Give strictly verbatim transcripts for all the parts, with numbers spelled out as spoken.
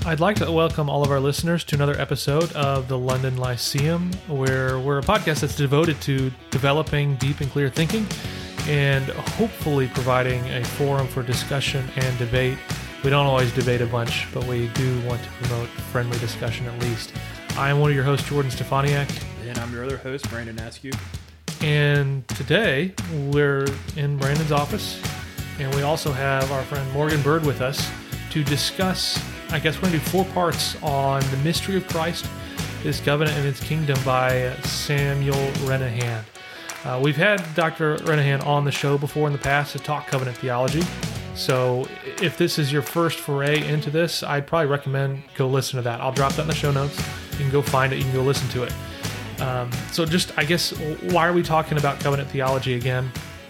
I'd like to welcome all of our listeners to another episode of the London Lyceum, where we're a podcast that's devoted to developing deep and clear thinking and hopefully providing a forum for discussion and debate. We don't always debate a bunch, but we do want to promote friendly discussion at least. I am one of your hosts, Jordan Stefaniak. And I'm your other host, Brandon Askew. And today, we're in Brandon's office, and we also have our friend Morgan Bird with us to discuss, I guess we're going to do four parts on the mystery of Christ, His covenant and His kingdom by Samuel Renihan. Uh, we've had Doctor Renihan on the show before in the past to talk covenant theology. So if this is your first foray into this, I'd probably recommend go listen to that. I'll drop that in the show notes. You can go find it. You can go listen to it. Um, so just, I guess, why are we talking about covenant theology again?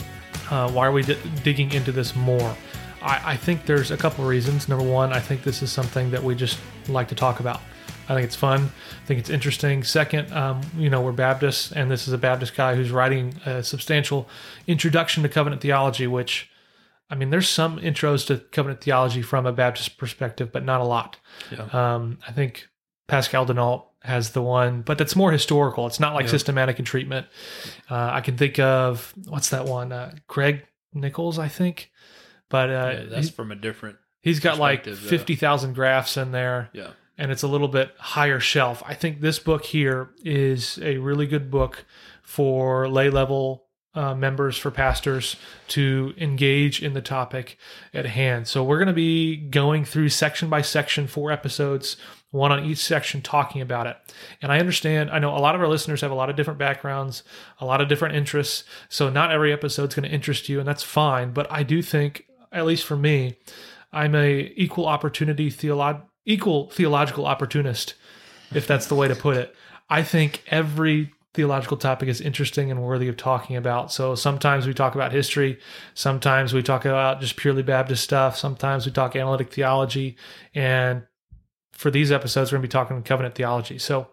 Uh, why are we d- digging into this more? I, I think there's a couple of reasons. Number one, I think this is something that we just like to talk about. I think it's fun. I think it's interesting. Second, um, you know, we're Baptists, and this is a Baptist guy who's writing a substantial introduction to covenant theology, which, I mean, there's some intros to covenant theology from a Baptist perspective, but not a lot. Yeah. Um, I think Pascal Denault has the one, but that's more historical. It's not like yeah. systematic in treatment. Uh, I can think of, what's that one? Uh, Greg Nichols, I think. But uh, yeah, that's from a different He's got like fifty thousand graphs in there. Yeah. And it's a little bit higher shelf. I think this book here is a really good book for lay level uh, members, for pastors to engage in the topic at hand. So we're going to be going through section by section, four episodes, one on each section, talking about it. And I understand, I know a lot of our listeners have a lot of different backgrounds, a lot of different interests. So not every episode is going to interest you, and that's fine. But I do think, at least for me, I'm a equal opportunity theolo- equal theological opportunist, if that's the way to put it. I think every theological topic is interesting and worthy of talking about. So sometimes we talk about history, sometimes we talk about just purely Baptist stuff, sometimes we talk analytic theology, and for these episodes, we're going to be talking covenant theology. So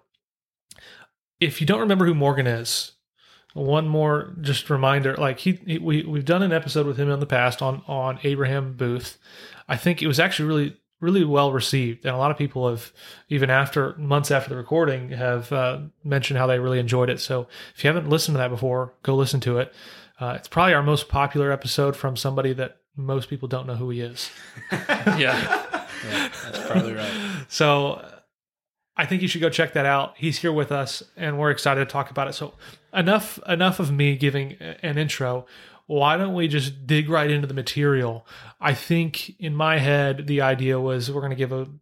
if you don't remember who Morgan is, one more just reminder, like he, he we, we've done an episode with him in the past on, on Abraham Booth. I think it was actually really, really well received. And a lot of people have, even after months after the recording, have uh, mentioned how they really enjoyed it. So if you haven't listened to that before, go listen to it. Uh, it's probably our most popular episode from somebody that most people don't know who he is. yeah. yeah, that's probably right. So I think you should go check that out. He's here with us, and we're excited to talk about it. So enough enough of me giving an intro. Why don't we just dig right into the material? I think in my head, the idea was we're going to give a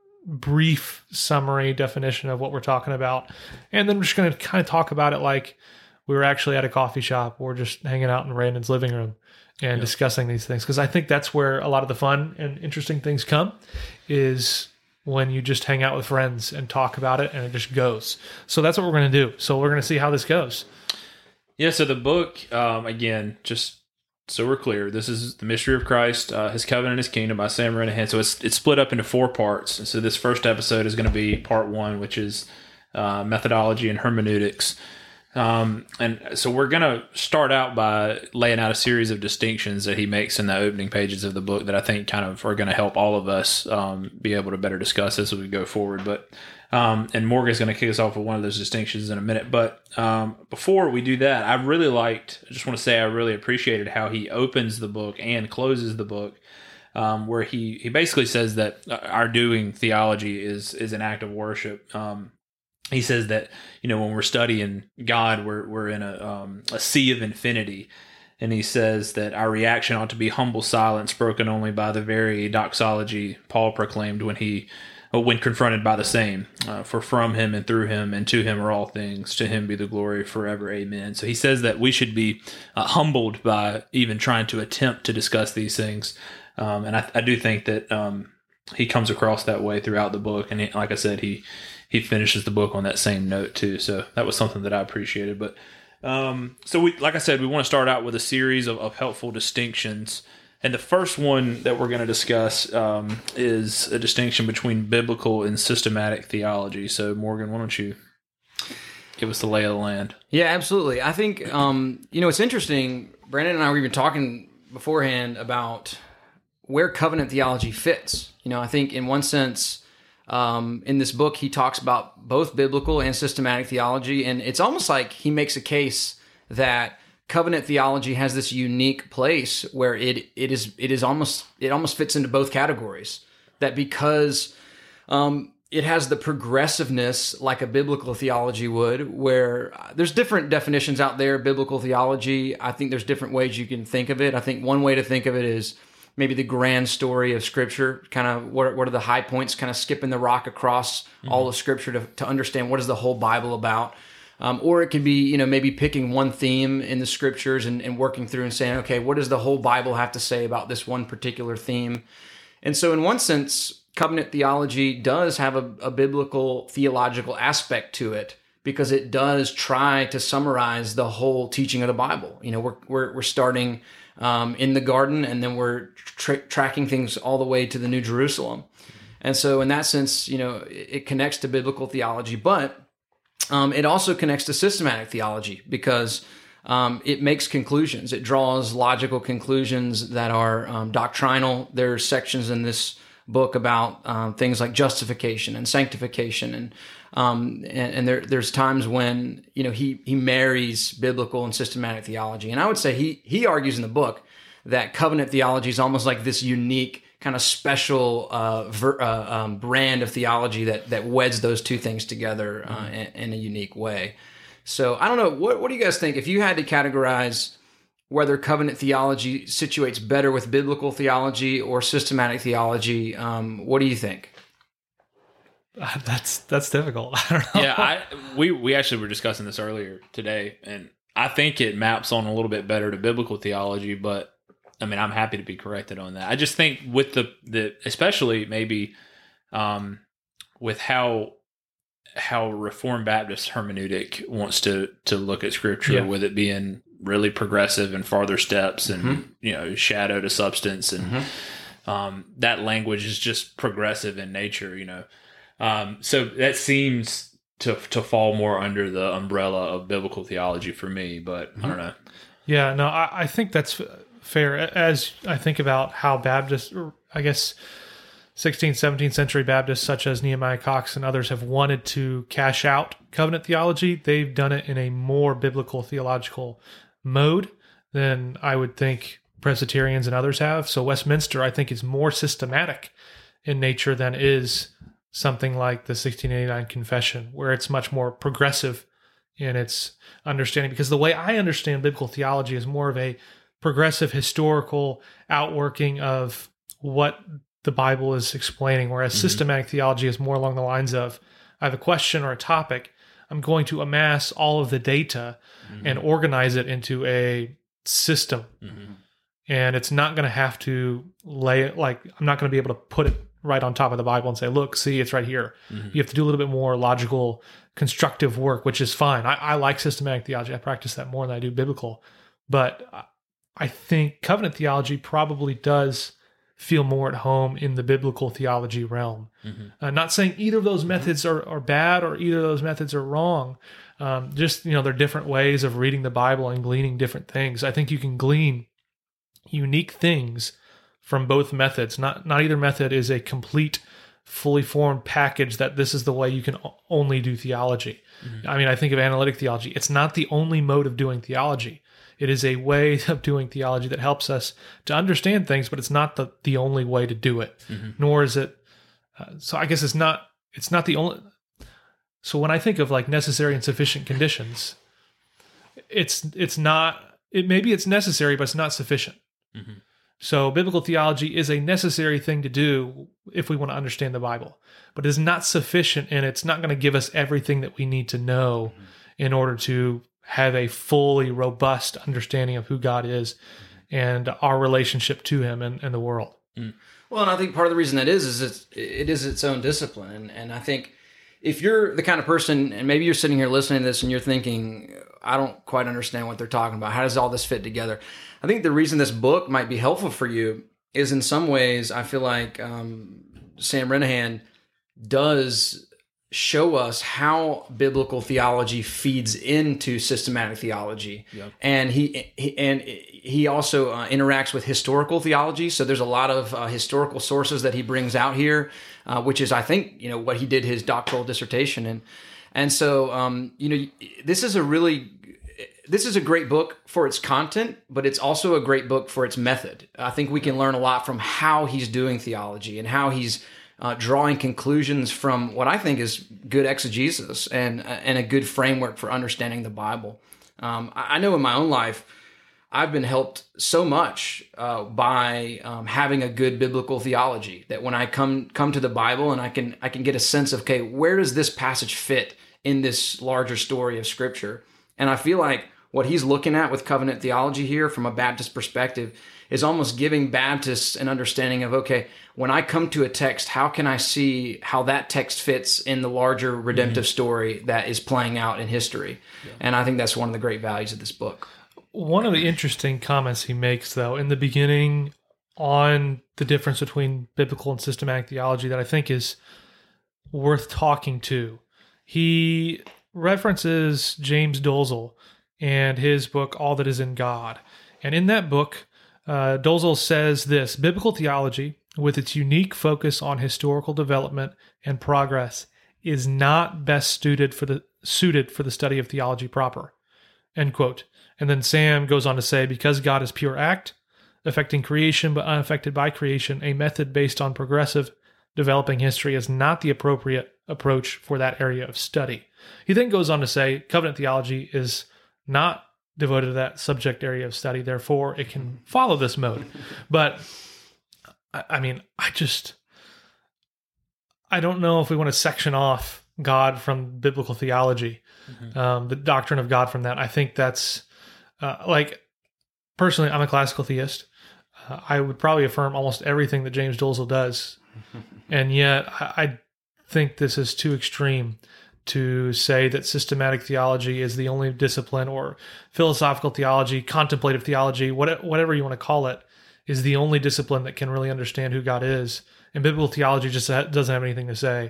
brief summary definition of what we're talking about, and then we're just going to kind of talk about it like we were actually at a coffee shop or just hanging out in Brandon's living room and yep. discussing these things. Because I think that's where a lot of the fun and interesting things come, is when you just hang out with friends and talk about it and it just goes. So that's what we're going to do. So we're going to see how this goes. Yeah, so the book, um, again, just so we're clear, this is The Mystery of Christ, uh, His Covenant and His Kingdom by Sam Renihan. So it's it's split up into four parts. And so this first episode is going to be part one, which is uh, methodology and hermeneutics. Um, and so we're going to start out by laying out a series of distinctions that he makes in the opening pages of the book that I think kind of are going to help all of us um, be able to better discuss this as we go forward. But um, and Morgan's going to kick us off with one of those distinctions in a minute. But um, before we do that, I really liked, I just want to say I really appreciated how he opens the book and closes the book, um, where he, he basically says that our doing theology is is an act of worship. Um He says that, you know, when we're studying God, we're we're in a um, a sea of infinity. And he says that our reaction ought to be humble silence, broken only by the very doxology Paul proclaimed when he when confronted by the same. Uh, For from him and through him and to him are all things. To him be the glory forever. Amen. So he says that we should be uh, humbled by even trying to attempt to discuss these things. Um, and I, I do think that um, he comes across that way throughout the book. And he, like I said, he he finishes the book on that same note too. So that was something that I appreciated. But um, so we, like I said, we want to start out with a series of, of helpful distinctions. And the first one that we're going to discuss um, is a distinction between biblical and systematic theology. So Morgan, why don't you give us the lay of the land? Yeah, absolutely. I think, um, you know, it's interesting. Brandon and I were even talking beforehand about where covenant theology fits. You know, I think in one sense, Um, in this book, he talks about both biblical and systematic theology, and it's almost like he makes a case that covenant theology has this unique place where it it is it is almost it almost fits into both categories. That because um, it has the progressiveness like a biblical theology would, where there's different definitions out there. Biblical theology, I think there's different ways you can think of it. I think one way to think of it is maybe the grand story of Scripture, kind of what, what are the high points, kind of skipping the rock across mm-hmm. all of Scripture to, to understand what is the whole Bible about. Um, or it could be, you know, maybe picking one theme in the Scriptures and, and working through and saying, okay, what does the whole Bible have to say about this one particular theme? And so in one sense, covenant theology does have a, a biblical theological aspect to it, because it does try to summarize the whole teaching of the Bible. You know, we're we're, we're starting um, in the garden, and then we're tra- tracking things all the way to the New Jerusalem. And so in that sense, you know, it, it connects to biblical theology, but um, it also connects to systematic theology, because um, it makes conclusions. It draws logical conclusions that are um, doctrinal. There are sections in this book about um, things like justification and sanctification, and um, and, and there, there's times when, you know, he he marries biblical and systematic theology. And I would say he he argues in the book that covenant theology is almost like this unique kind of special uh, ver, uh, um, brand of theology that that weds those two things together uh, in, in a unique way. So I don't know, what what do you guys think if you had to categorize whether covenant theology situates better with biblical theology or systematic theology? Um, what do you think? Uh, that's that's difficult. I don't know. Yeah, I, we we actually were discussing this earlier today, and I think it maps on a little bit better to biblical theology. But I mean, I'm happy to be corrected on that. I just think with the the especially maybe um, with how how Reformed Baptist hermeneutic wants to to look at Scripture, yeah. with it being really progressive and farther steps, and mm-hmm. you know, shadow to substance, and mm-hmm. um, that language is just progressive in nature, you know. Um, so that seems to to fall more under the umbrella of biblical theology for me, but mm-hmm. I don't know. Yeah, no, I, I think that's fair. As I think about how Baptists, I guess sixteenth, seventeenth century Baptists such as Nehemiah Cox and others have wanted to cash out covenant theology, they've done it in a more biblical theological mode than I would think Presbyterians and others have. So Westminster, I think, is more systematic in nature than is something like the sixteen eighty-nine Confession, where it's much more progressive in its understanding. Because the way I understand biblical theology is more of a progressive historical outworking of what the Bible is explaining, whereas mm-hmm. systematic theology is more along the lines of, I have a question or a topic, I'm going to amass all of the data mm-hmm. and organize it into a system. Mm-hmm. And it's not going to have to lay it, like, I'm not going to be able to put it right on top of the Bible and say, look, see, it's right here. Mm-hmm. You have to do a little bit more logical, constructive work, which is fine. I, I like systematic theology. I practice that more than I do biblical. But I think covenant theology probably does feel more at home in the biblical theology realm. Mm-hmm. Uh, not saying either of those methods are, are bad or either of those methods are wrong. Um, just, you know, they're different ways of reading the Bible and gleaning different things. I think you can glean unique things from both methods. Not not either method is a complete, fully formed package that this is the way you can only do theology. Mm-hmm. I mean, I think of analytic theology. It's not the only mode of doing theology. It is a way of doing theology that helps us to understand things, but it's not the, the only way to do it. Mm-hmm. Nor is it. Uh, so I guess it's not. It's not the only. So when I think of like necessary and sufficient conditions, it's it's not. It maybe it's necessary, but it's not sufficient. Mm-hmm. So biblical theology is a necessary thing to do if we want to understand the Bible, but it is not sufficient, and it's not going to give us everything that we need to know mm-hmm. in order to have a fully robust understanding of who God is mm-hmm. and our relationship to Him and, and the world. Mm. Well, and I think part of the reason that is is it's, it is its own discipline, and, and I think if you're the kind of person, and maybe you're sitting here listening to this and you're thinking, I don't quite understand what they're talking about. How does all this fit together? I think the reason this book might be helpful for you is in some ways, I feel like um, Sam Renihan does show us how biblical theology feeds into systematic theology. Yep. And he, he and he also uh, interacts with historical theology. So there's a lot of uh, historical sources that he brings out here, uh, which is, I think, you know, what he did his doctoral dissertation in. And so, um, you know, this is a really, this is a great book for its content, but it's also a great book for its method. I think we can learn a lot from how he's doing theology and how he's Uh, drawing conclusions from what I think is good exegesis and and a good framework for understanding the Bible. Um, I, I know in my own life, I've been helped so much uh, by um, having a good biblical theology that when I come come to the Bible and I can I can get a sense of, okay, where does this passage fit in this larger story of Scripture? And I feel like what he's looking at with covenant theology here from a Baptist perspective is almost giving Baptists an understanding of, okay, when I come to a text, how can I see how that text fits in the larger redemptive mm-hmm. story that is playing out in history? Yeah. And I think that's one of the great values of this book. One of the interesting comments he makes, though, in the beginning on the difference between biblical and systematic theology that I think is worth talking to, he references James Dolezal and his book, All That Is in God. And in that book, uh, Dolezal says this: biblical theology, with its unique focus on historical development and progress, is not best suited for the suited for the study of theology proper. End quote. And then Sam goes on to say, because God is pure act, affecting creation but unaffected by creation, a method based on progressive developing history is not the appropriate approach for that area of study. He then goes on to say, covenant theology is not devoted to that subject area of study, therefore it can follow this mode. But I mean, I just, I don't know if we want to section off God from biblical theology, mm-hmm. um, the doctrine of God from that. I think that's, uh, like, personally, I'm a classical theist. Uh, I would probably affirm almost everything that James Dolezal does. And yet, I, I think this is too extreme to say that systematic theology is the only discipline, or philosophical theology, contemplative theology, what, whatever you want to call it, is the only discipline that can really understand who God is. And biblical theology just doesn't have anything to say.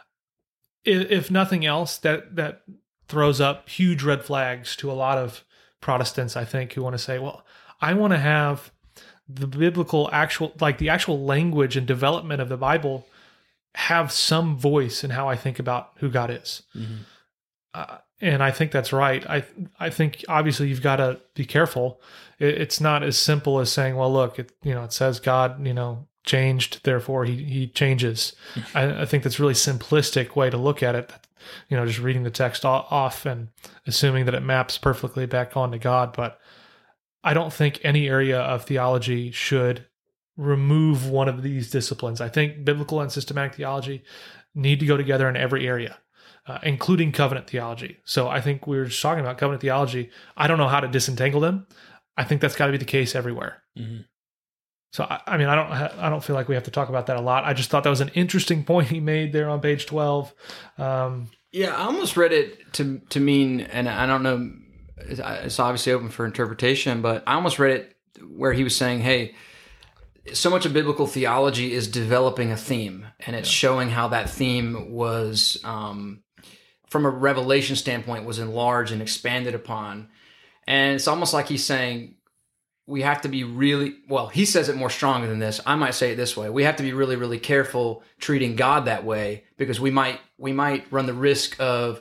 If nothing else, that that throws up huge red flags to a lot of Protestants, I think, who want to say, well, I want to have the biblical actual, like the actual language and development of the Bible have some voice in how I think about who God is. Mm-hmm. Uh, and I think that's right. I I think obviously you've got to be careful. It, it's not as simple as saying, well, look, it, you know, it says God, you know, changed, therefore he he changes. I, I think that's a really simplistic way to look at it. You know, just reading the text off and assuming that it maps perfectly back onto God. But I don't think any area of theology should remove one of these disciplines. I think biblical and systematic theology need to go together in every area, uh, including covenant theology. So I think we were just talking about covenant theology. I don't know how to disentangle them. I think that's got to be the case everywhere. Mm-hmm. So I, I mean, I don't, ha- I don't feel like we have to talk about that a lot. I just thought that was an interesting point he made there on page twelve. Um, yeah, I almost read it to to mean, and I don't know, it's obviously open for interpretation, but I almost read it where he was saying, hey, so much of biblical theology is developing a theme, and it's yeah. showing how that theme was, um, from a revelation standpoint, was enlarged and expanded upon. And it's almost like he's saying, we have to be really, well, he says it more strongly than this. I might say it this way. We have to be really, really careful treating God that way, because we might, we might run the risk of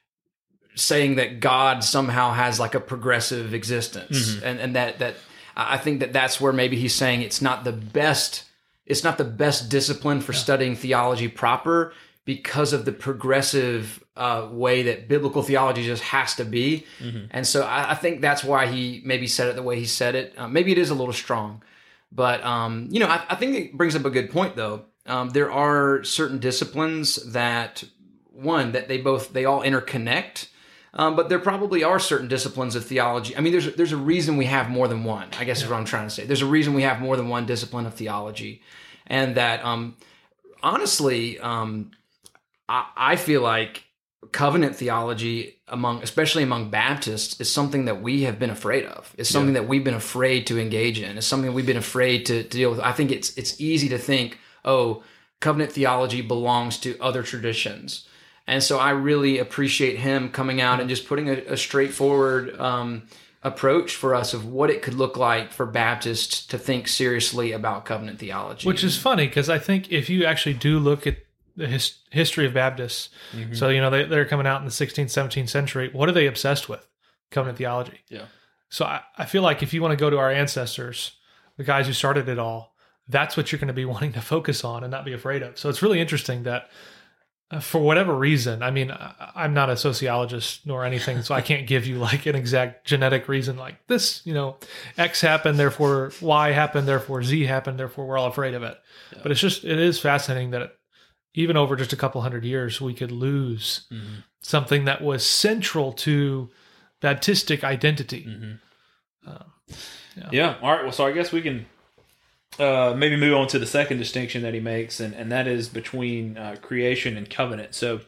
saying that God somehow has like a progressive existence. Mm-hmm. And, and that, that, I think that that's where maybe he's saying it's not the best, it's not the best discipline for yeah. studying theology proper, because of the progressive uh, way that biblical theology just has to be. Mm-hmm. And so I, I think that's why he maybe said it the way he said it. Uh, maybe it is a little strong. But, um, you know, I, I think it brings up a good point, though. Um, there are certain disciplines that, one, that they both, they all interconnect. Um, but there probably are certain disciplines of theology. I mean, there's, there's a reason we have more than one, I guess yeah. is what I'm trying to say. There's a reason we have more than one discipline of theology. And that, um, honestly, um, I, I feel like covenant theology, among especially among Baptists, is something that we have been afraid of. It's something yeah. that we've been afraid to engage in. It's something we've been afraid to, to deal with. I think it's it's easy to think, oh, covenant theology belongs to other traditions. And so I really appreciate him coming out and just putting a, a straightforward um, approach for us of what it could look like for Baptists to think seriously about covenant theology. Which is funny, because I think if you actually do look at the his, history of Baptists, mm-hmm. so, you know, they, they're coming out in the sixteenth, seventeenth century, what are they obsessed with? Covenant theology. Yeah. So I, I feel like if you want to go to our ancestors, the guys who started it all, that's what you're going to be wanting to focus on and not be afraid of. So it's really interesting that uh, for whatever reason, I mean, I, I'm not a sociologist nor anything, so I can't give you like an exact genetic reason like this, you know, X happened, therefore Y happened, therefore Z happened, therefore we're all afraid of it. Yeah. But it's just, it is fascinating that it, even over just a couple hundred years, we could lose mm-hmm. something that was central to Baptistic identity. Mm-hmm. Um, yeah. yeah. All right. Well, so I guess we can uh, maybe move on to the second distinction that he makes, and, and that is between uh, creation and covenant. So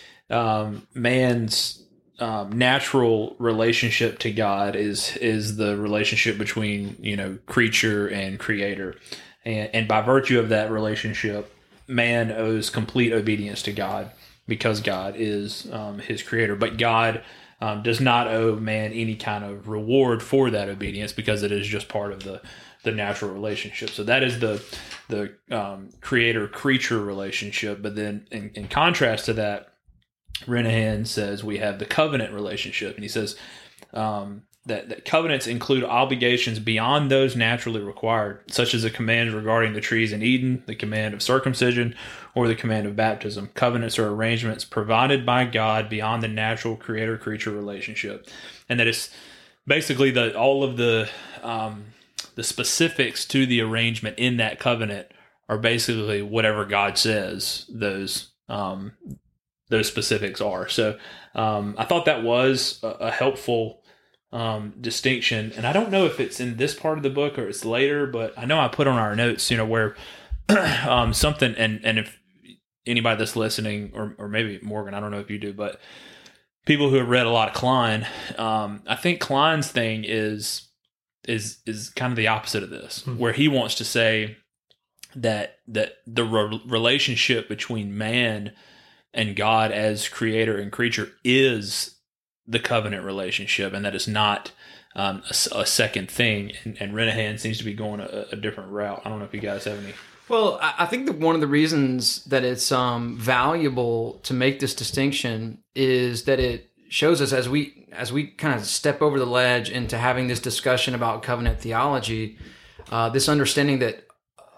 um, man's um, natural relationship to God is is the relationship between, you know, creature and creator. And, and by virtue of that relationship, man owes complete obedience to God because God is um, his creator. But God um, does not owe man any kind of reward for that obedience because it is just part of the, the natural relationship. So that is the the um, creator-creature relationship. But then in, in contrast to that, Renahan says we have the covenant relationship. And he says um, that, that covenants include obligations beyond those naturally required, such as a command regarding the trees in Eden, the command of circumcision, or the command of baptism. Covenants are arrangements provided by God beyond the natural creator-creature relationship. And that is basically the all of the um, the specifics to the arrangement in that covenant are basically whatever God says those um, those specifics are. So um, I thought that was a, a helpful um, distinction. And I don't know if it's in this part of the book or it's later, but I know I put on our notes, you know, where um, something, and, and if anybody that's listening, or, or maybe Morgan, I don't know if you do, but people who have read a lot of Klein, um, I think Klein's thing is is is kind of the opposite of this, mm-hmm. where he wants to say that that the re- relationship between man and God as creator and creature is the covenant relationship, and that it's not um, a, a second thing. And, and Renahan seems to be going a, a different route. I don't know if you guys have any. Well, I think that one of the reasons that it's um, valuable to make this distinction is that it shows us as we as we kind of step over the ledge into having this discussion about covenant theology, uh, this understanding that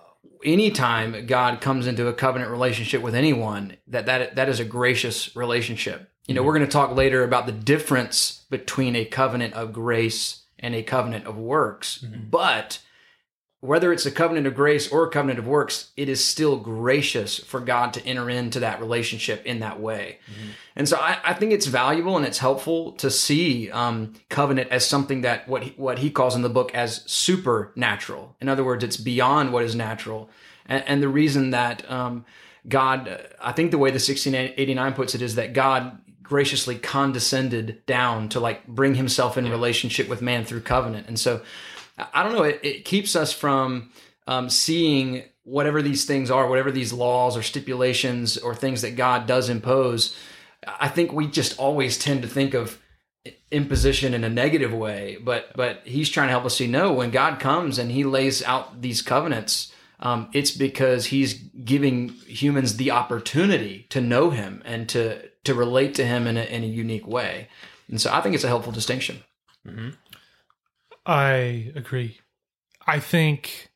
anytime God comes into a covenant relationship with anyone, that that, that is a gracious relationship. You know, mm-hmm. we're going to talk later about the difference between a covenant of grace and a covenant of works, mm-hmm. but whether it's a covenant of grace or a covenant of works, it is still gracious for God to enter into that relationship in that way. Mm-hmm. And so I, I think it's valuable and it's helpful to see um, covenant as something that what he, what he calls in the book as supernatural. In other words, it's beyond what is natural. And, and the reason that um, God, I think the way the sixteen eighty-nine puts it is that God graciously condescended down to like bring himself in relationship with man through covenant. And so I don't know, it, it keeps us from um, seeing whatever these things are, whatever these laws or stipulations or things that God does impose. I think we just always tend to think of imposition in a negative way, but but he's trying to help us see, no, when God comes and he lays out these covenants, um, it's because he's giving humans the opportunity to know him and to, to relate to him in a, in a unique way. And so I think it's a helpful distinction. Mm-hmm. I agree. I think,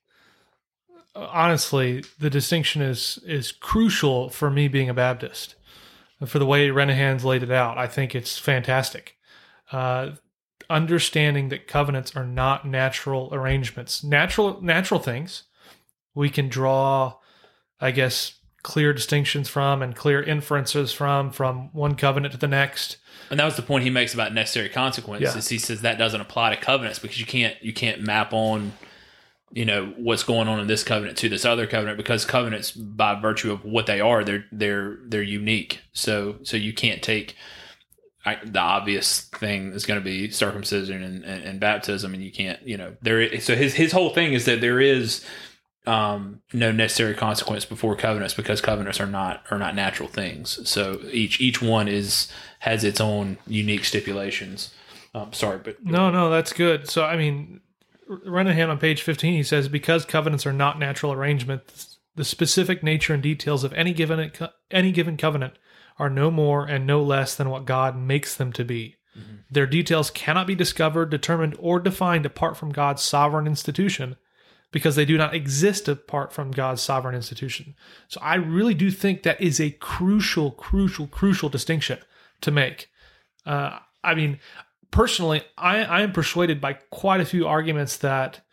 honestly, the distinction is is crucial for me being a Baptist. For the way Renahan's laid it out, I think it's fantastic. Uh, understanding that covenants are not natural arrangements. Natural natural things we can draw, I guess, clear distinctions from and clear inferences from, from one covenant to the next. And that was the point he makes about necessary consequences. Yeah. He says that doesn't apply to covenants because you can't you can't map on, you know, what's going on in this covenant to this other covenant, because covenants, by virtue of what they are, they're they're they're unique. So so you can't take I, the obvious thing is going to be circumcision and, and, and baptism, and you can't, you know, there. So his his whole thing is that there is um, no necessary consequence before covenants because covenants are not are not natural things. So each each one is has its own unique stipulations. Um, sorry, but No, no, that's good. So, I mean, Renahan on page fifteen, he says, because covenants are not natural arrangements, the specific nature and details of any given any given covenant are no more and no less than what God makes them to be. Mm-hmm. Their details cannot be discovered, determined, or defined apart from God's sovereign institution, because they do not exist apart from God's sovereign institution. So I really do think that is a crucial, crucial, crucial distinction to make. Uh, I mean, personally, I, I am persuaded by quite a few arguments that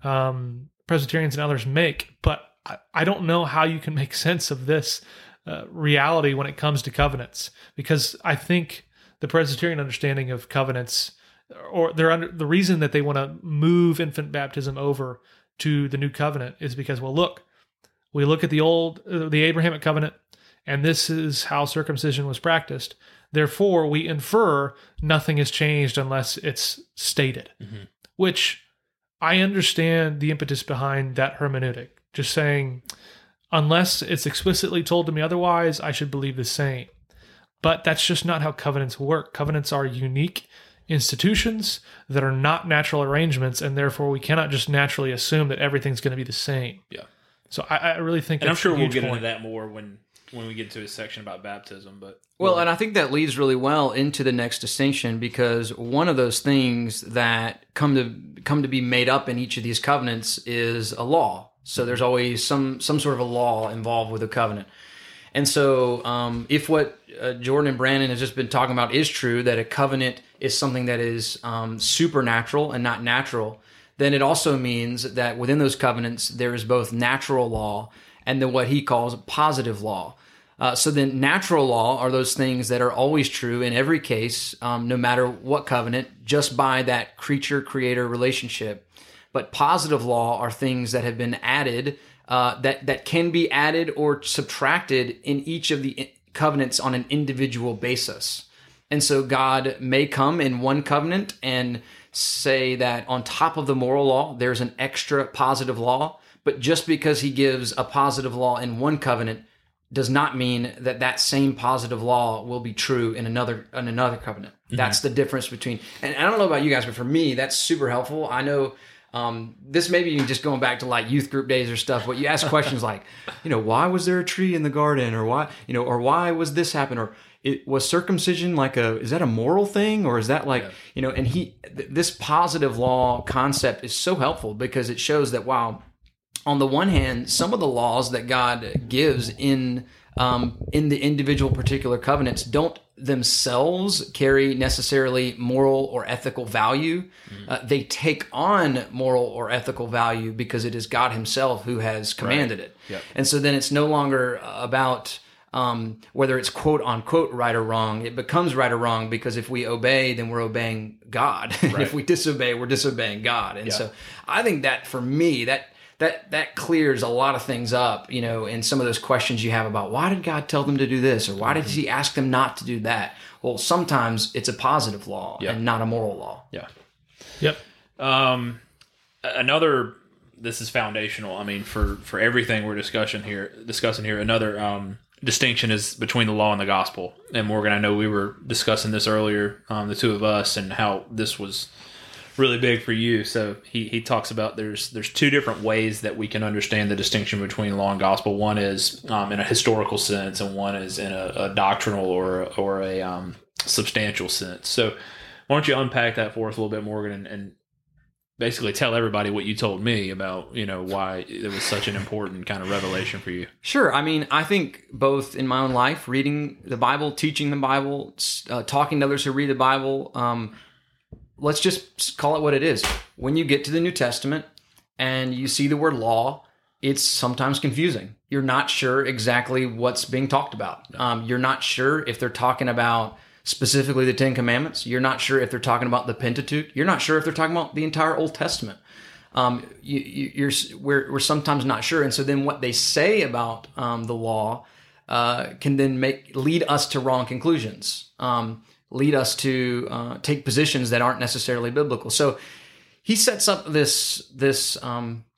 um, Presbyterians and others make, but I, I don't know how you can make sense of this uh, reality when it comes to covenants, because I think the Presbyterian understanding of covenants, or they're under, the reason that they want to move infant baptism over to the new covenant is because, well, look, we look at the old, uh, the Abrahamic covenant, and this is how circumcision was practiced. Therefore, we infer nothing has changed unless it's stated, mm-hmm. which I understand the impetus behind that hermeneutic. Just saying, unless it's explicitly told to me otherwise, I should believe the same. But that's just not how covenants work. Covenants are unique institutions that are not natural arrangements, and therefore we cannot just naturally assume that everything's going to be the same. Yeah. So I, I really think and that's I'm sure a we'll huge get point. into that more when when we get to a section about baptism. But Well, and I think that leads really well into the next distinction, because one of those things that come to come to be made up in each of these covenants is a law. So there's always some some sort of a law involved with a covenant. And so um, if what uh, Jordan and Brandon has just been talking about is true, that a covenant is something that is um, supernatural and not natural, then it also means that within those covenants, there is both natural law and then what he calls positive law. Uh, so then natural law are those things that are always true in every case, um, no matter what covenant, just by that creature-creator relationship. But positive law are things that have been added, uh, that, that can be added or subtracted in each of the covenants on an individual basis. And so God may come in one covenant and say that on top of the moral law, there's an extra positive law. But just because he gives a positive law in one covenant does not mean that that same positive law will be true in another in another covenant. Mm-hmm. That's the difference between, and I don't know about you guys, but for me, that's super helpful. I know um, this maybe even just going back to like youth group days or stuff, but you ask questions like, you know, why was there a tree in the garden, or why, you know, or why was this happen, or it was circumcision like a, is that a moral thing, or is that like, yeah. you know, and he, th- this positive law concept is so helpful because it shows that, wow, on the one hand, some of the laws that God gives in um, in the individual particular covenants don't themselves carry necessarily moral or ethical value. Mm-hmm. Uh, they take on moral or ethical value because it is God himself who has commanded right. it. Yep. And so then it's no longer about um, whether it's quote unquote right or wrong. It becomes right or wrong because if we obey, then we're obeying God. Right. If we disobey, we're disobeying God. And yeah. so I think that for me, that That that clears a lot of things up, you know, and some of those questions you have about why did God tell them to do this, or why did he ask them not to do that? Well, sometimes it's a positive law yep. and not a moral law. Yeah. Yep. Um, another, this is foundational. I mean, for, for everything we're discussing here, discussing here, another um, distinction is between the law and the gospel. And Morgan, I know we were discussing this earlier, um, the two of us, and how this was really big for you. So he, he talks about there's there's two different ways that we can understand the distinction between law and gospel. One is um, in a historical sense, and one is in a, a doctrinal or or a um, substantial sense. So why don't you unpack that for us a little bit, Morgan, and, and basically tell everybody what you told me about, you know, why it was such an important kind of revelation for you. Sure. I mean, I think both in my own life, reading the Bible, teaching the Bible, uh, talking to others who read the Bible, um, let's just call it what it is. When you get to the New Testament and you see the word law, it's sometimes confusing. You're not sure exactly what's being talked about. Um, you're not sure if they're talking about specifically the Ten Commandments. You're not sure if they're talking about the Pentateuch. You're not sure if they're talking about the entire Old Testament. Um, you, you, you're we're, we're sometimes not sure. And so then what they say about um, the law uh, can then make lead us to wrong conclusions. Um lead us to uh, take positions that aren't necessarily biblical. So he sets up this this um,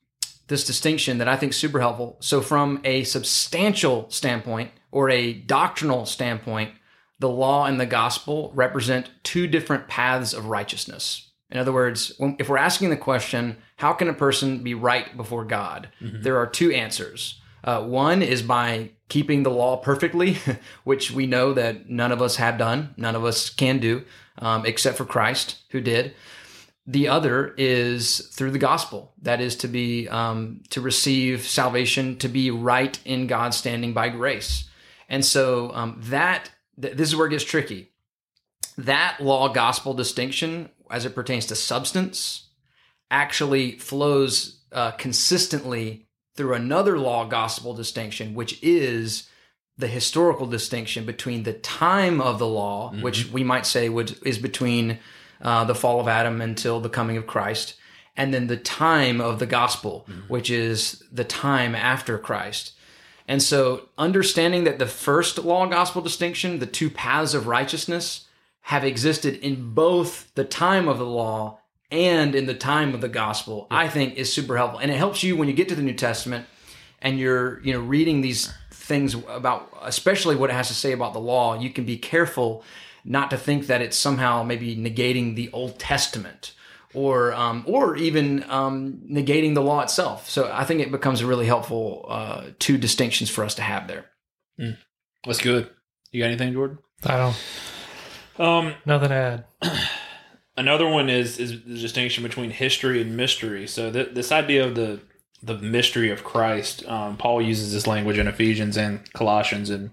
this distinction that I think is super helpful. So from a substantial standpoint or a doctrinal standpoint, the law and the gospel represent two different paths of righteousness. In other words, when, if we're asking the question, how can a person be right before God? Mm-hmm. There are two answers. Uh, one is by keeping the law perfectly, which we know that none of us have done, none of us can do, um, except for Christ, who did. The other is through the gospel. That is to be um, to receive salvation, to be right in God's standing by grace. And so um, that th- this is where it gets tricky. That law-gospel distinction, as it pertains to substance, actually flows uh, consistently through another law-gospel distinction, which is the historical distinction between the time of the law, mm-hmm. which we might say would is between uh, the fall of Adam until the coming of Christ, and then the time of the gospel, mm-hmm. which is the time after Christ. And so understanding that the first law-gospel distinction, the two paths of righteousness, have existed in both the time of the law and in the time of the gospel, yeah. I think is super helpful. And it helps you when you get to the New Testament and you're, you know, reading these things about, especially what it has to say about the law. You can be careful not to think that it's somehow maybe negating the Old Testament or um, or even um, negating the law itself. So I think it becomes a really helpful uh, two distinctions for us to have there. Mm. That's good. You got anything, Jordan? I don't. Um, Nothing to add. Another one is is the distinction between history and mystery. So th- this idea of the the mystery of Christ, um, Paul uses this language in Ephesians and Colossians. And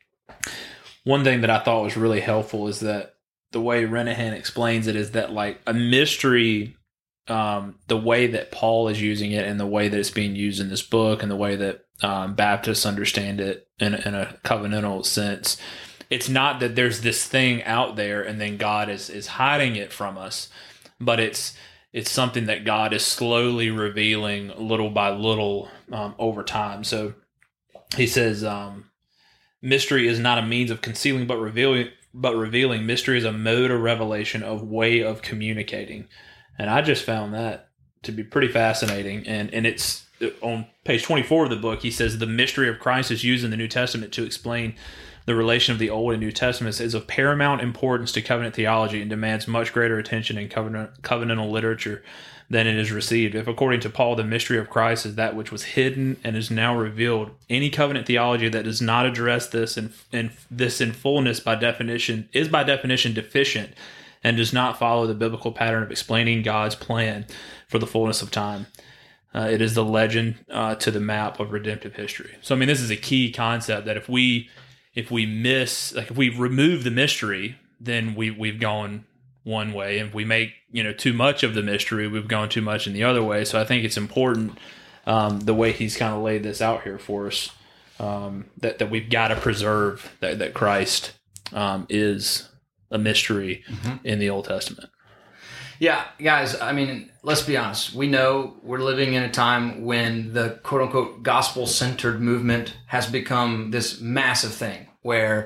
one thing that I thought was really helpful is that the way Renahan explains it is that like a mystery, um, the way that Paul is using it and the way that it's being used in this book and the way that um, Baptists understand it in, in a covenantal sense, it's not that there's this thing out there and then God is, is hiding it from us, but it's it's something that God is slowly revealing little by little um, over time. So he says, um, mystery is not a means of concealing, but revealing. But revealing. Mystery is a mode of revelation, of way of communicating, and I just found that to be pretty fascinating. And and it's on page twenty-four of the book. He says the mystery of Christ is used in the New Testament to explain the relation of the Old and New Testaments is of paramount importance to covenant theology and demands much greater attention in covenant, covenantal literature than it is received. If, according to Paul, the mystery of Christ is that which was hidden and is now revealed, any covenant theology that does not address this in, in this in fullness by definition is by definition deficient and does not follow the biblical pattern of explaining God's plan for the fullness of time. Uh, it is the legend uh, to the map of redemptive history. So, I mean, this is a key concept that if we If we miss, like if we remove the mystery, then we, we've gone one way. And if we make, you know, too much of the mystery, we've gone too much in the other way. So I think it's important um, the way he's kind of laid this out here for us, um, that, that we've got to preserve that, that Christ um, is a mystery mm-hmm. in the Old Testament. Yeah, guys, I mean, let's be honest. We know we're living in a time when the quote-unquote gospel-centered movement has become this massive thing where,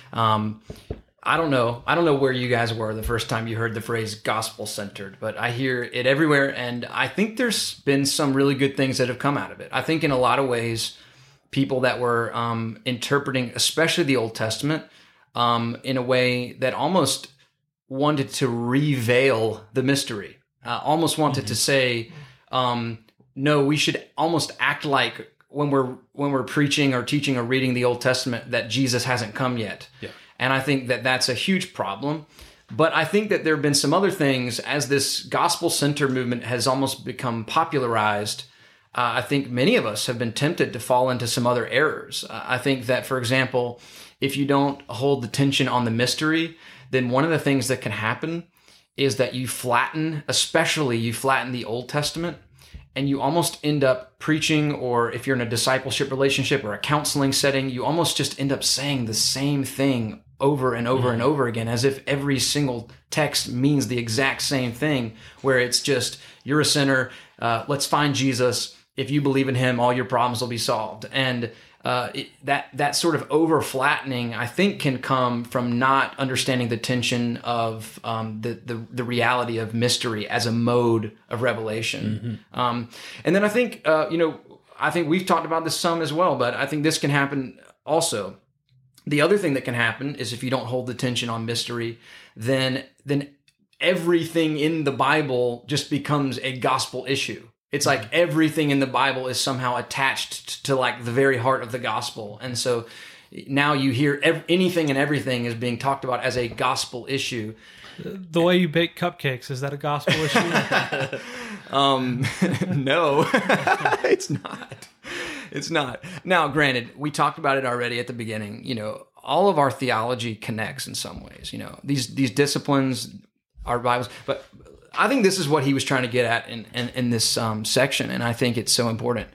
um, I don't know, I don't know where you guys were the first time you heard the phrase gospel-centered, but I hear it everywhere, and I think there's been some really good things that have come out of it. I think in a lot of ways, people that were um, interpreting, especially the Old Testament, um, in a way that almost wanted to reveal the mystery, uh, almost wanted mm-hmm. to say, um, no, we should almost act like when we're when we're preaching or teaching or reading the Old Testament that Jesus hasn't come yet. Yeah. And I think that that's a huge problem. But I think that there have been some other things as this gospel-centered movement has almost become popularized. Uh, I think many of us have been tempted to fall into some other errors. Uh, I think that, for example, if you don't hold the tension on the mystery, then one of the things that can happen is that you flatten, especially you flatten the Old Testament, and you almost end up preaching, or if you're in a discipleship relationship or a counseling setting, you almost just end up saying the same thing over and over mm-hmm. and over again, as if every single text means the exact same thing, where it's just, you're a sinner, uh, let's find Jesus. If you believe in him, all your problems will be solved. And uh, it, that that sort of over flattening, I think, can come from not understanding the tension of um, the, the the reality of mystery as a mode of revelation. Mm-hmm. Um, and then I think uh, you know I think we've talked about this some as well, but I think this can happen also. The other thing that can happen is if you don't hold the tension on mystery, then then everything in the Bible just becomes a gospel issue. It's like everything in the Bible is somehow attached to like the very heart of the gospel. And so now you hear ev- anything and everything is being talked about as a gospel issue. The way you bake cupcakes, is that a gospel issue? um, no, it's not. It's not. Now, granted, we talked about it already at the beginning. You know, all of our theology connects in some ways. You know, these these disciplines, our Bibles, but I think this is what he was trying to get at in, in, in this um, section, and I think it's so important.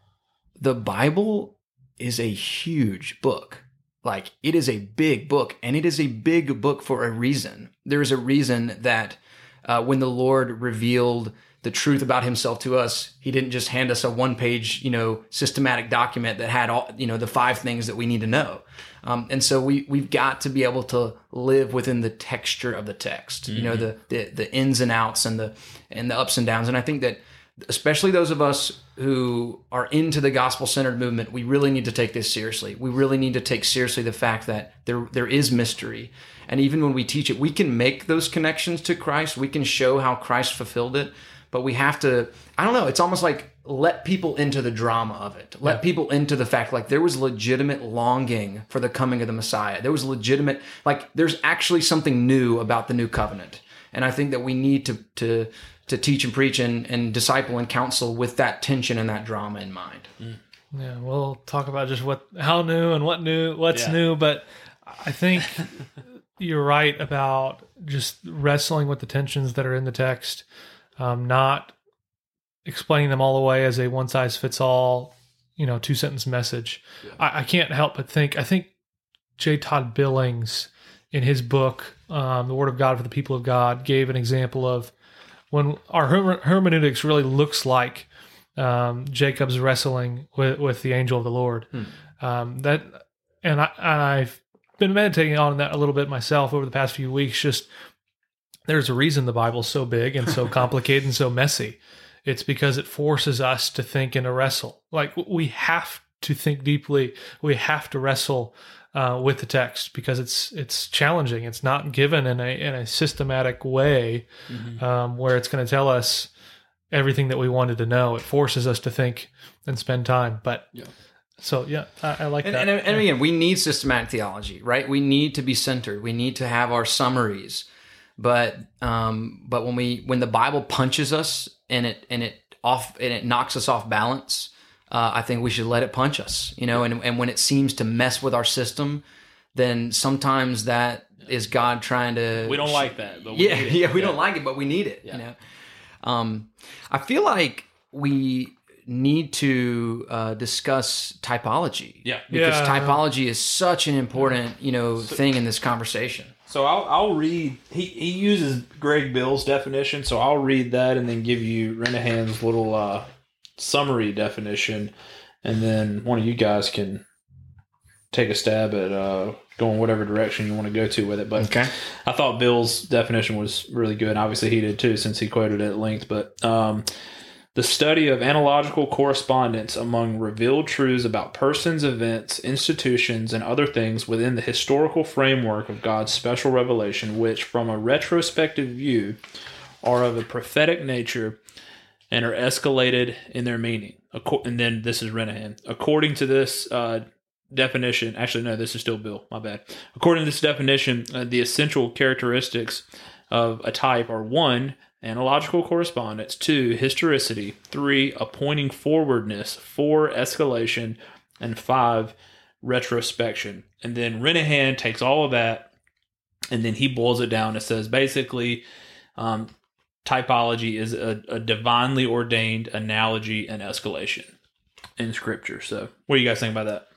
The Bible is a huge book. Like, it is a big book, and it is a big book for a reason. There is a reason that uh, when the Lord revealed the truth about himself to us, he didn't just hand us a one-page, you know, systematic document that had all, you know, the five things that we need to know. Um, and so we, we've got to be able to live within the texture of the text, mm-hmm. you know, the, the, the ins and outs and the, and the ups and downs. And I think that especially those of us who are into the gospel-centered movement, we really need to take this seriously. We really need to take seriously the fact that there, there is mystery. And even when we teach it, we can make those connections to Christ. We can show how Christ fulfilled it. But we have to, I don't know, it's almost like let people into the drama of it. Let yeah. people into the fact, like, there was legitimate longing for the coming of the Messiah. There was legitimate, like, there's actually something new about the new covenant. And I think that we need to to to teach and preach and, and disciple and counsel with that tension and that drama in mind. Mm. Yeah, we'll talk about just what, how new and what new, what's yeah. new. But I think you're right about just wrestling with the tensions that are in the text. Um, not explaining them all away as a one-size-fits-all, you know, two-sentence message. Yeah. I, I can't help but think, I think J. Todd Billings, in his book, um, The Word of God for the People of God, gave an example of when our her- hermeneutics really looks like um, Jacob's wrestling with, with the angel of the Lord. Hmm. Um, that, and, I, and I've been meditating on that a little bit myself over the past few weeks, just there's a reason the Bible's so big and so complicated and so messy. It's because it forces us to think and to wrestle. Like, we have to think deeply. We have to wrestle uh, with the text because it's it's challenging. It's not given in a in a systematic way mm-hmm. um, where it's going to tell us everything that we wanted to know. It forces us to think and spend time. But yeah. So, yeah, I, I like and, that. And, and again, we need systematic theology, right? We need to be centered. We need to have our summaries. But um, but when we when the Bible punches us and it and it off and it knocks us off balance, uh, I think we should let it punch us, you know. And and when it seems to mess with our system, then sometimes that is God trying to. We don't like that, but we yeah, need it. yeah, we yeah. don't like it, but we need it. Yeah. You know, um, I feel like we need to uh, discuss typology. Yeah, because yeah. typology is such an important you know so, thing in this conversation. So I'll, I'll read, he, he uses Greg Bill's definition, so I'll read that and then give you Renahan's little uh, summary definition, and then one of you guys can take a stab at uh, going whatever direction you want to go to with it. But okay. I thought Bill's definition was really good, and obviously he did too since he quoted it at length. But um, the study of analogical correspondence among revealed truths about persons, events, institutions, and other things within the historical framework of God's special revelation, which, from a retrospective view, are of a prophetic nature and are escalated in their meaning. And then this is Renahan. According to this uh, definition, actually, no, this is still Bill, my bad. According to this definition, uh, the essential characteristics of a type are one, analogical correspondence, two, historicity, three, a pointing forwardness, four, escalation, and five, retrospection. And then Renahan takes all of that and then he boils it down and says basically um, typology is a, a divinely ordained analogy and escalation in Scripture. So what do you guys think about that?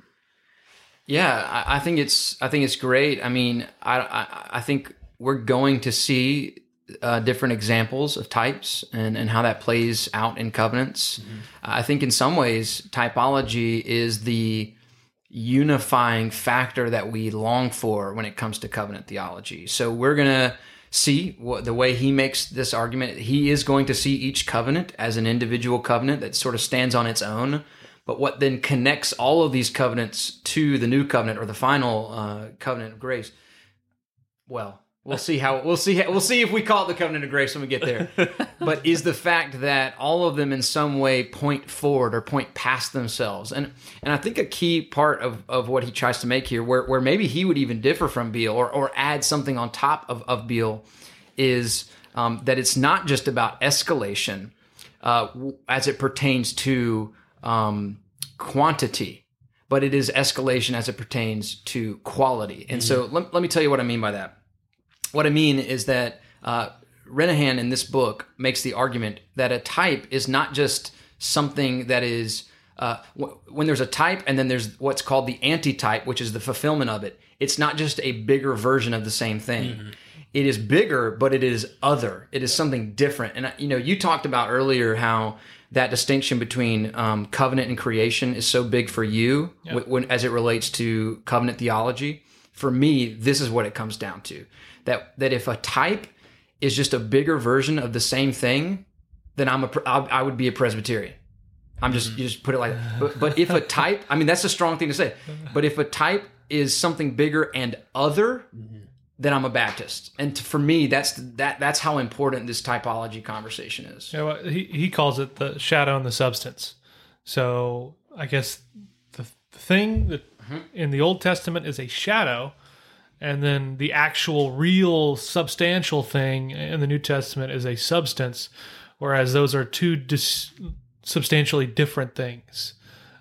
Yeah, I, I think it's I think it's great. I mean, I I, I think we're going to see Uh, different examples of types and, and how that plays out in covenants. Mm-hmm. I think in some ways, typology is the unifying factor that we long for when it comes to covenant theology. So we're going to see what, the way he makes this argument. He is going to see each covenant as an individual covenant that sort of stands on its own. But what then connects all of these covenants to the new covenant or the final uh, covenant of grace? Well, we'll see how we'll see how, we'll see if we call it the covenant of grace when we get there. But is the fact that all of them in some way point forward or point past themselves, and and I think a key part of, of what he tries to make here, where where maybe he would even differ from Beale or or add something on top of of Beale, is um, that it's not just about escalation uh, as it pertains to Um, quantity, but it is escalation as it pertains to quality. And mm-hmm. so let, let me tell you what I mean by that. What I mean is that uh, Renihan in this book makes the argument that a type is not just something that is, uh, w- when there's a type and then there's what's called the antitype, which is the fulfillment of it. It's not just a bigger version of the same thing. Mm-hmm. It is bigger, but it is other. It is something different. And, you know, you talked about earlier how that distinction between um, covenant and creation is so big for you yep. w- when, as it relates to covenant theology. For me, this is what it comes down to. That that if a type is just a bigger version of the same thing, then I'm a, I would be a Presbyterian. I'm just, mm-hmm. you just put it like that. But, but if a type, I mean, that's a strong thing to say. But if a type is something bigger and other, mm-hmm. then I'm a Baptist. And to, for me, that's that that's how important this typology conversation is. Yeah, well, he he calls it the shadow and the substance. So I guess the, the thing that mm-hmm. in the Old Testament is a shadow, and then the actual, real, substantial thing in the New Testament is a substance, whereas those are two dis- substantially different things.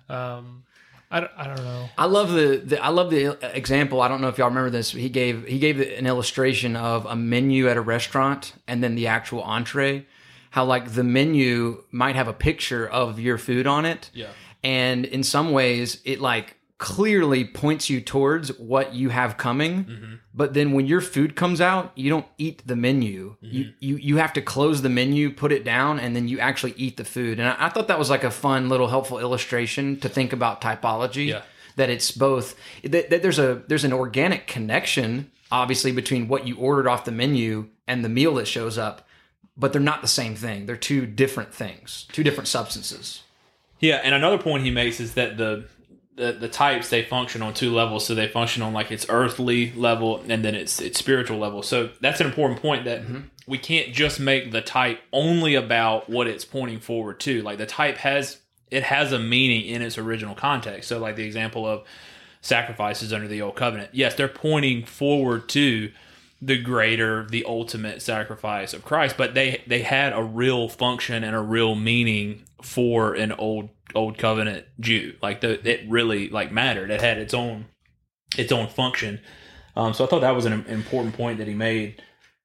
Um, I don't, I don't know. I love the, the I love the example. I don't know if y'all remember this. He gave he gave an illustration of a menu at a restaurant and then the actual entree. How like the menu might have a picture of your food on it. Yeah. And in some ways it like clearly points you towards what you have coming. Mm-hmm. But then when your food comes out, you don't eat the menu. Mm-hmm. You, you you have to close the menu, put it down, and then you actually eat the food. And I, I thought that was like a fun little helpful illustration to think about typology. Yeah. That it's both that, that there's a there's an organic connection, obviously, between what you ordered off the menu and the meal that shows up, but they're not the same thing. They're two different things, two different substances. Yeah, and another point he makes is that the The, the types, they function on two levels. So they function on like its earthly level and then its its spiritual level. So that's an important point, that mm-hmm. we can't just make the type only about what it's pointing forward to. Like the type has, it has a meaning in its original context. So like the example of sacrifices under the old covenant. Yes, they're pointing forward to the greater, the ultimate sacrifice of Christ, but they, they had a real function and a real meaning for an old old covenant Jew. Like the, it really like mattered. It had its own its own function. Um, so I thought that was an important point that he made.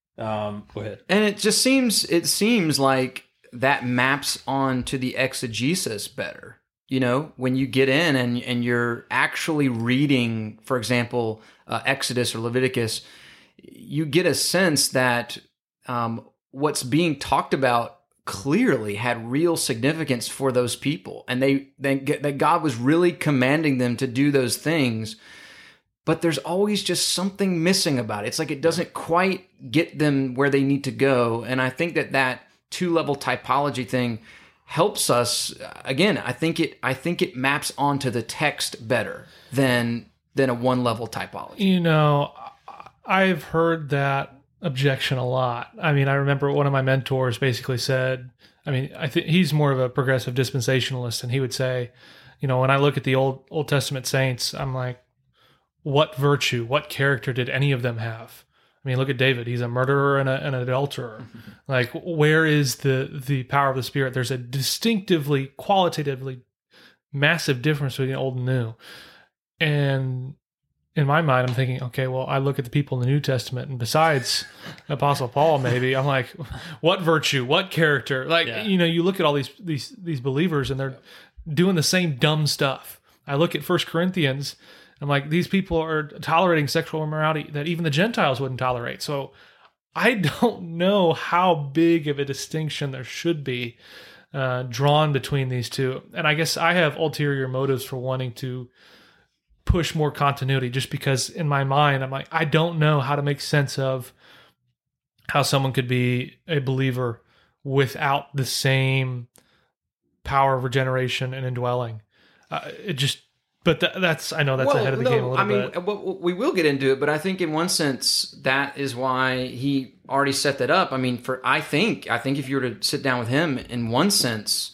Um, go ahead. And it just seems it seems like that maps on to the exegesis better. You know, when you get in and and you're actually reading, for example, uh, Exodus or Leviticus, you get a sense that um, what's being talked about clearly had real significance for those people, and they, they that God was really commanding them to do those things. But there's always just something missing about it. It's like it doesn't quite get them where they need to go. And I think that that two-level typology thing helps us. Again, I think it I think it maps onto the text better than than a one-level typology. You know, I've heard that objection a lot. I mean, I remember one of my mentors basically said, I mean, I think he's more of a progressive dispensationalist, and he would say, you know, when I look at the Old Old Testament saints, I'm like, what virtue, what character did any of them have? I mean, look at David. He's a murderer and a, an adulterer. Mm-hmm. Like, where is the the power of the Spirit? There's a distinctively, qualitatively massive difference between Old and New. And in my mind, I'm thinking, okay, well, I look at the people in the New Testament, and besides Apostle Paul, maybe, I'm like, what virtue, what character? Like, yeah. you know, you look at all these these these believers, and they're doing the same dumb stuff. I look at First Corinthians, I'm like, these people are tolerating sexual immorality that even the Gentiles wouldn't tolerate. So I don't know how big of a distinction there should be uh, drawn between these two. And I guess I have ulterior motives for wanting to push more continuity, just because in my mind, I'm like, I don't know how to make sense of how someone could be a believer without the same power of regeneration and indwelling. Uh, it just, but th- that's, I know that's well, ahead of the no, game a little I mean, bit. well, we will get into it, but I think in one sense that is why he already set that up. I mean, for I think I think if you were to sit down with him, in one sense,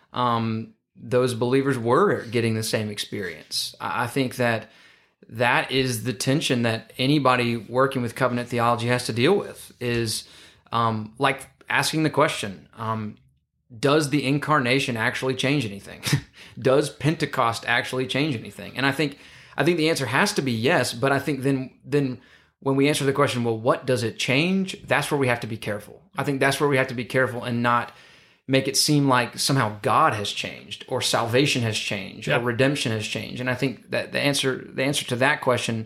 um, those believers were getting the same experience. I, I think that that is the tension that anybody working with covenant theology has to deal with. Is um, like asking the question. Um, Does the incarnation actually change anything? Does Pentecost actually change anything? And I think I think the answer has to be yes, but I think then then when we answer the question, well, what does it change? That's where we have to be careful. I think that's where we have to be careful and not make it seem like somehow God has changed or salvation has changed Yeah. or redemption has changed. And I think that the answer the answer to that question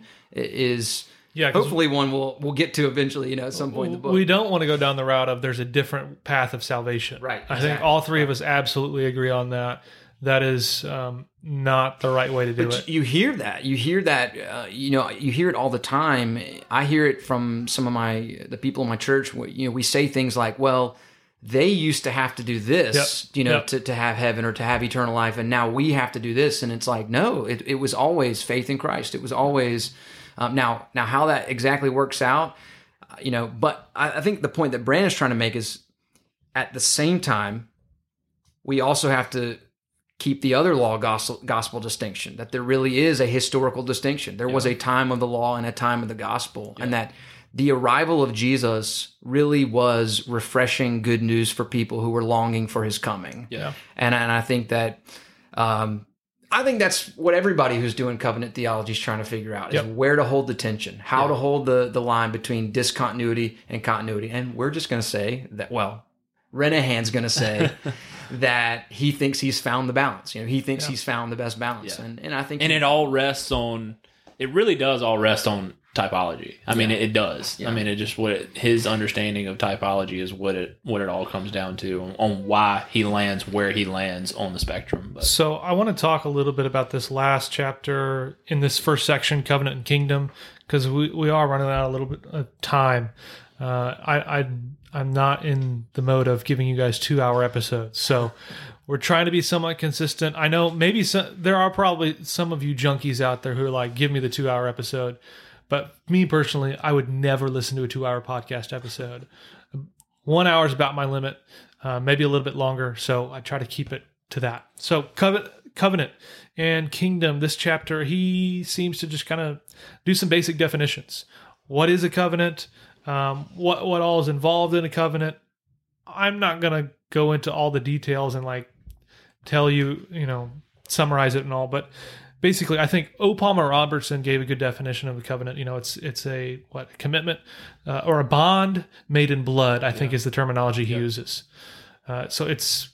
is Yeah, 'cause hopefully one we'll we'll get to eventually, you know, at some point in the book. we don't want to go down the route of there's a different path of salvation. Right, I think exactly. all three of us absolutely agree on that. That is um, not the right way to do But it. you hear that. You hear that. Uh, you know, you hear it all the time. I hear it from some of my the people in my church. You know, we say things like, "Well, they used to have to do this, Yep. you know, Yep. to, to have heaven or to have eternal life, and now we have to do this." And it's like, no, it, it was always faith in Christ. It was always um, now. Now, how that exactly works out, uh, you know. But I, I think the point that Brandon's trying to make is, at the same time, we also have to keep the other law gospel, gospel distinction, that there really is a historical distinction. There was a time of the law and a time of the gospel, and that the arrival of Jesus really was refreshing good news for people who were longing for his coming. Yeah. And, and I think that, um, I think that's what everybody who's doing covenant theology is trying to figure out, is Yep. where to hold the tension, how to hold the, the line between discontinuity and continuity. And we're just going to say that, well, Renahan's going to say that he thinks he's found the balance. You know, he thinks Yeah. he's found the best balance. Yeah. And, and I think, And it all rests on, it really does all rest on typology. I mean, it, it does. Yeah. I mean, it just, what it, his understanding of typology is what it, what it all comes down to on, on why he lands where he lands on the spectrum. But So I want to talk a little bit about this last chapter in this first section, Covenant and Kingdom, because we, we are running out a little bit of time. Uh, I, I I'm not in the mode of giving you guys two hour episodes, so we're trying to be somewhat consistent. I know maybe some, there are probably some of you junkies out there who are like, give me the two hour episode. But me personally, I would never listen to a two hour podcast episode. One hour is about my limit, uh, maybe a little bit longer. So I try to keep it to that. So covenant, covenant and kingdom, this chapter, he seems to just kind of do some basic definitions. What is a covenant? Um, what, what all is involved in a covenant? I'm not going to go into all the details and like tell you, you know, summarize it and all, but basically, I think O. Palmer Robertson gave a good definition of a covenant. You know, it's it's a what a commitment uh, or a bond made in blood, I think is the terminology he uses. Uh, so it's,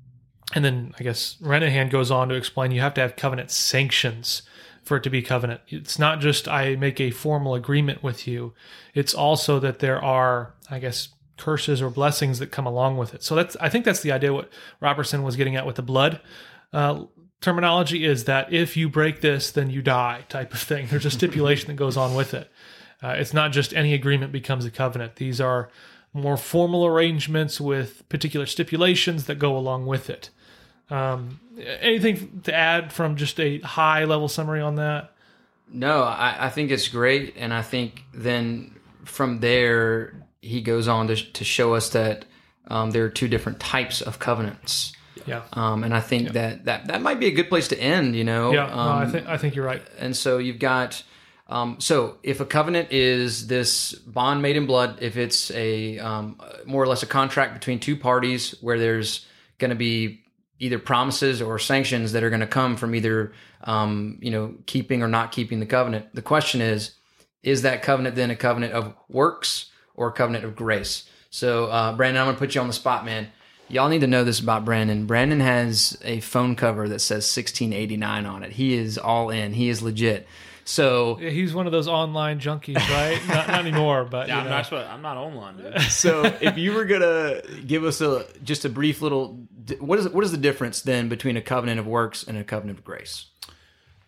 and then I guess Renahan goes on to explain you have to have covenant sanctions for it to be covenant. It's not just I make a formal agreement with you. It's also that there are, I guess, curses or blessings that come along with it. So that's, I think that's the idea what Robertson was getting at with the blood uh, terminology, is that if you break this, then you die type of thing. There's a stipulation that goes on with it. Uh, it's not just any agreement becomes a covenant. These are more formal arrangements with particular stipulations that go along with it. Um, anything to add from just a high level summary on that? no, I, I think it's great. And I think then from there, he goes on to, to show us that um, there are two different types of covenants. Yeah. Um, and I think that, that that might be a good place to end, you know. Yeah, no, I Um, think I think you're right. And so you've got, um, so if a covenant is this bond made in blood, if it's a um, more or less a contract between two parties where there's going to be either promises or sanctions that are going to come from either, um, you know, keeping or not keeping the covenant. The question is, is that covenant then a covenant of works or a covenant of grace? So, uh, Brandon, I'm going to put you on the spot, man. Y'all need to know this about Brandon. Brandon has a phone cover that says sixteen eighty-nine on it. He is all in. He is legit. So, Yeah, he's one of those online junkies, right? not, not anymore, but yeah, you I'm know. not. I'm not online, dude. so if you were gonna give us a just a brief little, what is what is the difference then between a covenant of works and a covenant of grace?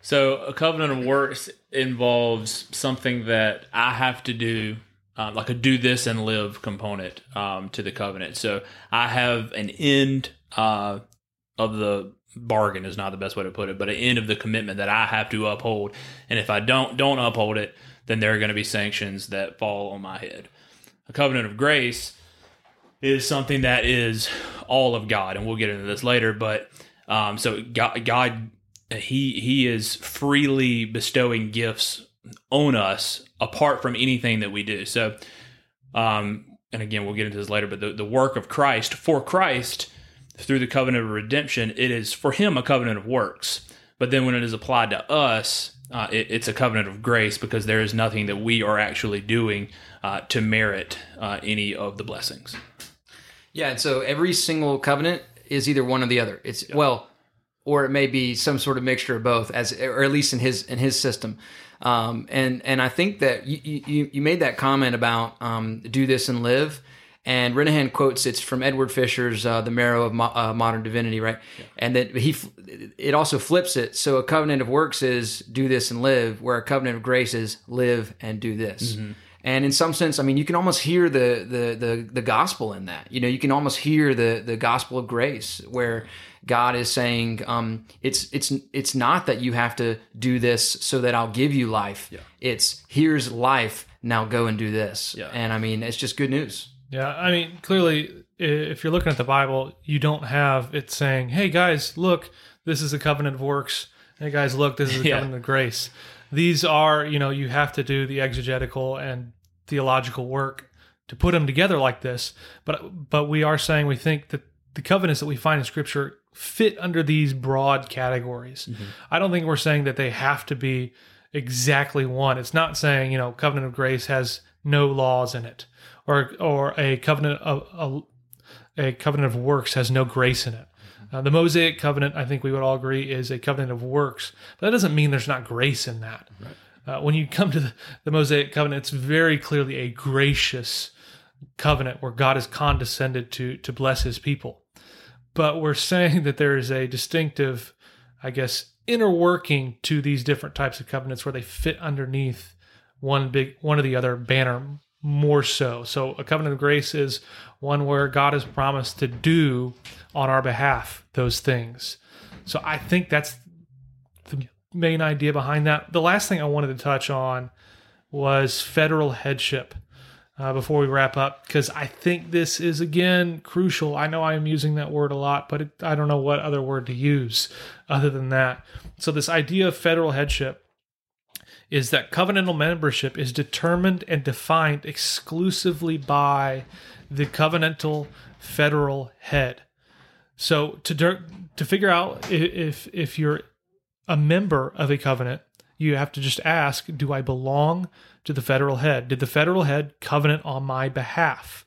So a covenant of works involves something that I have to do, uh, like a do this and live component um, to the covenant. So I have an end uh, of the bargain is not the best way to put it, but an end of the commitment that I have to uphold. And if I don't don't uphold it, then there are going to be sanctions that fall on my head. A covenant of grace is something that is all of God, and we'll get into this later. But um, so God, God, he he is freely bestowing gifts on us apart from anything that we do. So, um, and again, we'll get into this later. But the, the work of Christ for Christ through the covenant of redemption, it is for Him a covenant of works. But then when it is applied to us, uh, it, it's a covenant of grace, because there is nothing that we are actually doing uh, to merit uh, any of the blessings. Yeah, and so every single covenant is either one or the other. It's yeah. well, or it may be some sort of mixture of both, as or at least in his in his system. Um, and and I think that you you, you made that comment about um, do this and live. And Renehan quotes it's from Edward Fisher's uh, "The Marrow of Mo- uh, Modern Divinity," right? Yeah. And that he it also flips it. So a covenant of works is do this and live, where a covenant of grace is live and do this. Mm-hmm. And in some sense, I mean, you can almost hear the, the the the gospel in that. You know, you can almost hear the the gospel of grace, where God is saying, um, it's it's it's not that you have to do this so that I'll give you life. Yeah. It's here's life, now go and do this. Yeah. And I mean, it's just good news. Yeah, I mean, clearly, if you're looking at the Bible, you don't have it saying, "Hey guys, look, this is a covenant of works. Hey guys, look, this is a yeah. covenant of grace." These are, you know, you have to do the exegetical and theological work to put them together like this. But but we are saying we think that the covenants that we find in Scripture fit under these broad categories. Mm-hmm. I don't think we're saying that they have to be exactly one. It's not saying, you know, covenant of grace has no laws in it, or or a covenant of a, a covenant of works has no grace in it. Uh, the Mosaic covenant, I think we would all agree, is a covenant of works, but that doesn't mean there's not grace in that. Right. Uh, when you come to the, the Mosaic covenant, it's very clearly a gracious covenant where God has condescended to to bless His people. But we're saying that there is a distinctive, I guess, inner working to these different types of covenants where they fit underneath one big, one or the other banner more so. So a covenant of grace is one where God has promised to do on our behalf those things. So I think that's the main idea behind that. The last thing I wanted to touch on was federal headship uh, before we wrap up, because I think this is, again, crucial. I know I am using that word a lot, but it, I don't know what other word to use other than that. So this idea of federal headship is that covenantal membership is determined and defined exclusively by the covenantal federal head. So to to figure out if if you're a member of a covenant, you have to just ask, do I belong to the federal head? Did the federal head covenant on my behalf?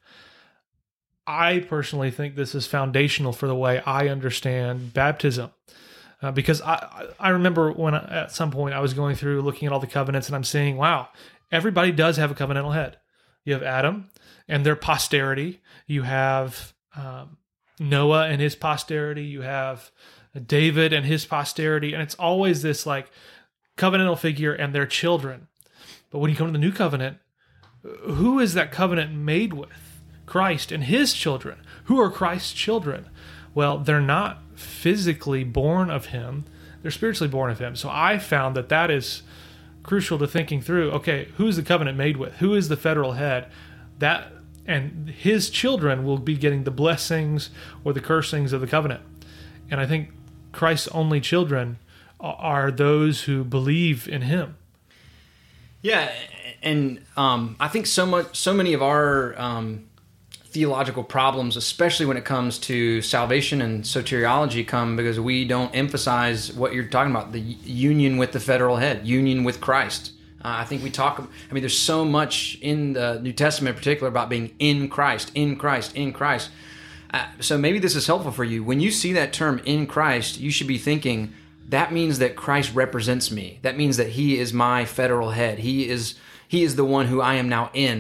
I personally think this is foundational for the way I understand baptism. Uh, because I I remember when I, at some point I was going through looking at all the covenants and I'm saying, wow, everybody does have a covenantal head. You have Adam and their posterity. You have um, Noah and his posterity. You have David and his posterity. And it's always this like covenantal figure and their children. But when you come to the new covenant, who is that covenant made with? Christ and his children. Who are Christ's children? Well, they're not physically born of him, they're spiritually born of him. So I found that that is crucial to thinking through, okay, who's the covenant made with? Who is the federal head? That and his children will be getting the blessings or the cursings of the covenant. And I think Christ's only children are those who believe in him. Yeah, and um, I think so much, so many of our um, theological problems, especially when it comes to salvation and soteriology, come because we don't emphasize what you're talking about, the union with the federal head, union with Christ. Uh, I think we talk, I mean, there's so much in the New Testament in particular about being in Christ, in Christ, in Christ. Uh, so maybe this is helpful for you. When you see that term in Christ, you should be thinking, that means that Christ represents me. That means that he is my federal head. He is, he is the one who I am now in.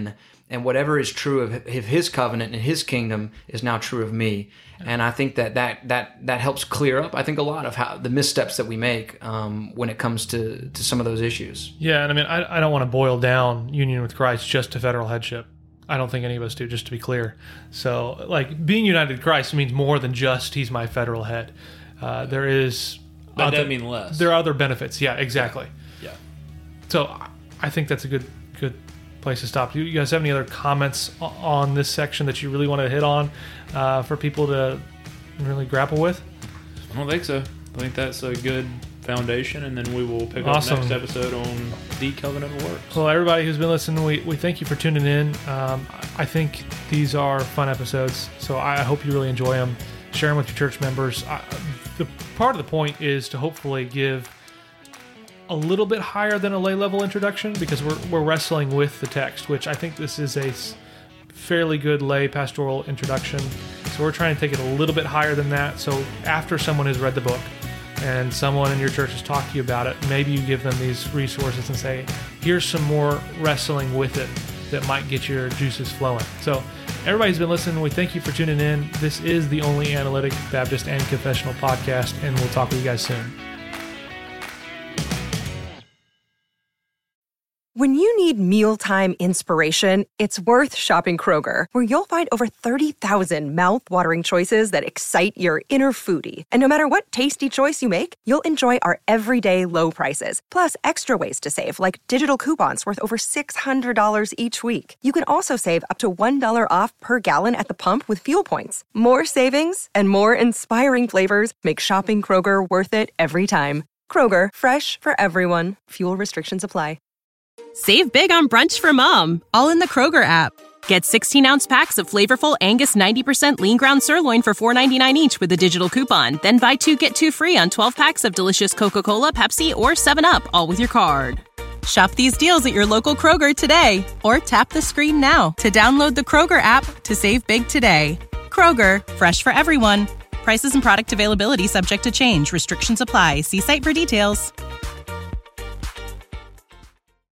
and whatever is true of his covenant and his kingdom is now true of me. And I think that that that that helps clear up, I think, a lot of how the missteps that we make um, when it comes to, to some of those issues. Yeah, and I mean, I, I don't want to boil down union with Christ just to federal headship. I don't think any of us do, just to be clear. So, like, being united with Christ means more than just he's my federal head. Uh, there is... That other, doesn't mean less. There are other benefits. Yeah, exactly. Yeah. So, I think that's a good good place to stop. You guys have any other comments on this section that you really want to hit on uh, for people to really grapple with? I don't think so. I think that's a good foundation, and then we will pick Awesome. up next episode on the covenant of works. Well, everybody who's been listening, we, we thank you for tuning in. Um, I think these are fun episodes, so I hope you really enjoy them. Share them with your church members. I, the part of the point is to hopefully give a little bit higher than a lay level introduction, because we're we're wrestling with the text, which I think this is a fairly good lay pastoral introduction. So we're trying to take it a little bit higher than that. So after someone has read the book and someone in your church has talked to you about it, maybe you give them these resources and say, here's some more wrestling with it that might get your juices flowing. So everybody's been listening. We thank you for tuning in. This is the only Analytic Baptist and Confessional podcast, and we'll talk with you guys soon. When you need mealtime inspiration, it's worth shopping Kroger, where you'll find over thirty thousand mouth-watering choices that excite your inner foodie. And no matter what tasty choice you make, you'll enjoy our everyday low prices, plus extra ways to save, like digital coupons worth over six hundred dollars each week. You can also save up to one dollar off per gallon at the pump with fuel points. More savings and more inspiring flavors make shopping Kroger worth it every time. Kroger, fresh for everyone. Fuel restrictions apply. Save big on brunch for mom, all in the Kroger app. Get sixteen-ounce packs of flavorful Angus ninety percent lean ground sirloin for four ninety-nine each with a digital coupon. Then buy two, get two free on twelve packs of delicious Coca-Cola, Pepsi, or seven up, all with your card. Shop these deals at your local Kroger today, or tap the screen now to download the Kroger app to save big today. Kroger, fresh for everyone. Prices and product availability subject to change. Restrictions apply. See site for details.